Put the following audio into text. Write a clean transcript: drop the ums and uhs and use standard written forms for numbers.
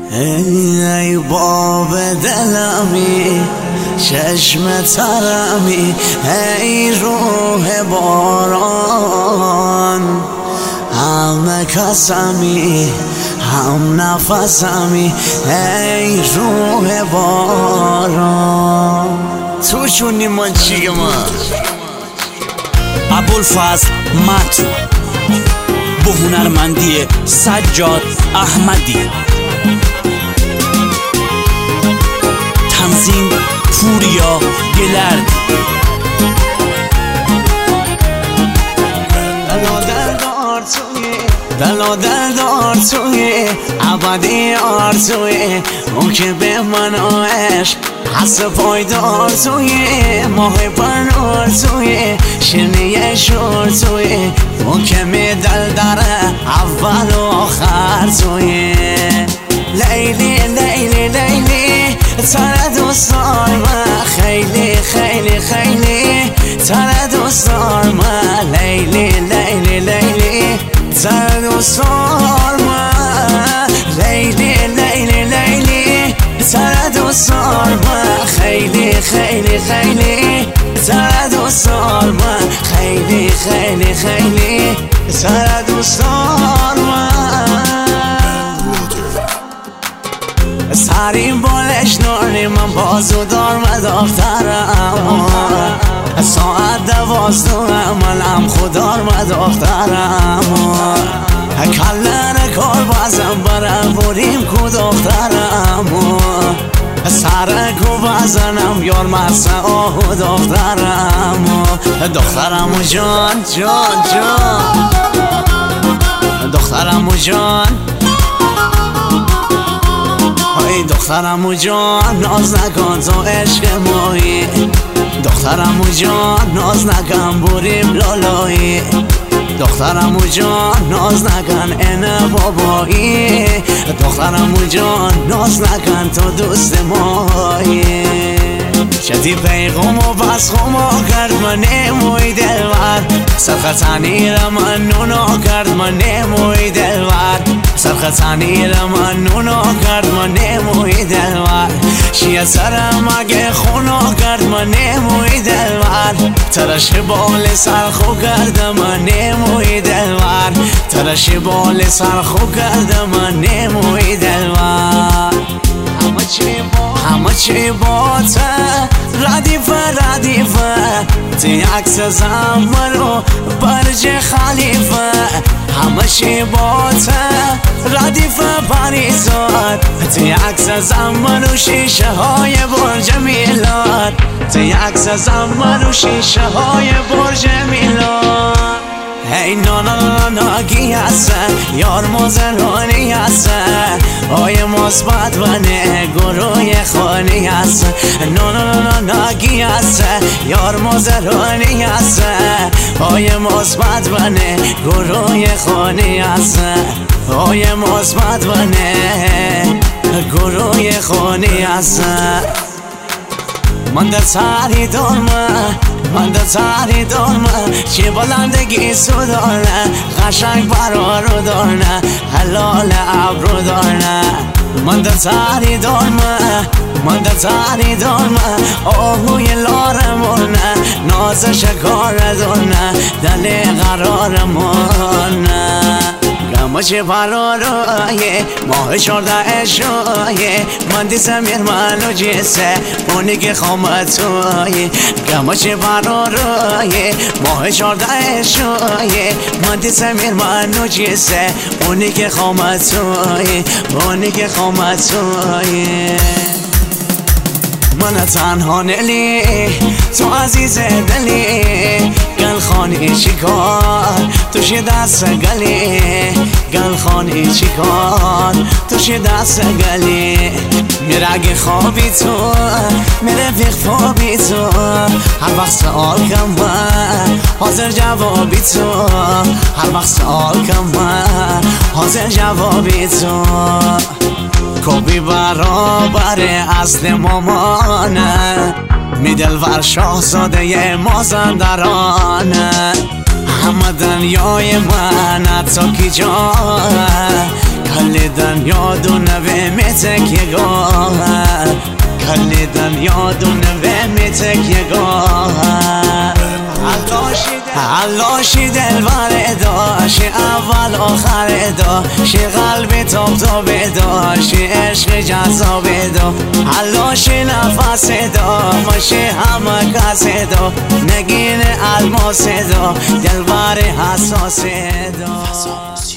ای باب دلمی چشم ترمی، ای روح باران، هم کسمی هم نفسمی، ای روح باران. تو چونی من چیگه من ابوالفضل متن با هنرمندی سجاد احمدی، تنظیم پوریا گلردی. دل و دل آرزوی ابدی آرزوی اون که به من عشق حس پایدار توی ماه پر آرزوی شیرینی شورزوی اون که می دل داره اول و آخر توی لیلی لیلی لیلی تره دوست دار من خیلی خیلی خیلی تره دوست دار من لیلی لیلی لیلی تره دوست دار من لیلی لیلی لیلی تره دوست دار من خیلی خیلی خیلی تره دوست دار من خیلی خیلی خیلی تره دوست دار من سریم بالش ناری من بازو دار و دخترم ساعت 12 منم خودار و دخترم کلن کار بازم برم بریم کو دخترم سرکو بزنم یار مرسه آهو دخترم دخترم و جان جان جان دخترم و جان ای دخترم و جان ناز نکن تو عشق مایی دخترم و جان ناز نکن بریم لالایی دخترم و جان ناز نکن اینه بابایی دخترم و جان ناز نکن تو دوست مایی شدی پیغم و بس خما کرد من نموی دلور سرخطانی را من نونا کرد من نموی دلور سرخطانی را من نونا کرد من نموی دلور شیه سرم اگه خونا کرد من نموی دلور ترش بال سرخو کرد من نموی دلور ترش بال سرخو کرد من نموی دلور همه چی باته ردیفه ردیفه تی عکس زمر و برج خلیفه همه چی باته ردیفه پریزاد تی عکس زمر و شیشه های برج میلاد تی عکس زمر و شیشه های برج میلاد ای نانا ناگی هسته یار مزرانی هسته آی مثبت ونه گروه خانی هسته نانا ناگی هسته یار مزرانی هسته آی مثبت ونه گروه خانی هسته آی مثبت ونه گروه خانی هسته من در سری دارمه من در سری دارمه چه بلندگی سو دارنه قشنگ برا رو دارنه حلال ابرو دارنه من در سری دارمه من در سری دارمه آهوی لاره مرنه ناز شکار دارنه دل قرار مرنه گمچه پرارایه ماه 14 اشایه من دیسم یر منو جسه اونی که خامتویه گمچه پرارایه ماه 14 اشایه من دیسم یر منو جسه اونی که خامتویه اونی که خامتویه من تنها نلی تو عزیز دلی گل خانی چیکار تو شه دست گلی گل خانی چیکار تو شه دست گلی میره اگه خوابی تو میره فیق خوابی تو هر وقت سوال کم من حاضر جوابی تو هر وقت سوال کم من حاضر جوابی تو کبی برابر اصل مامانه میدلور شاهزاده مازندرانه همه دنیای من حتی کی جا کل دنیا دو نوی تکیه گاه کل دنیا دونه به تکیه گاه علاشی دلبر داشی اول آخر داشی قلبی تاب داشی عشق جذاب دا علاشی نفس دا ماشی همه کس دا نگین الماس دا دلبر حساس دا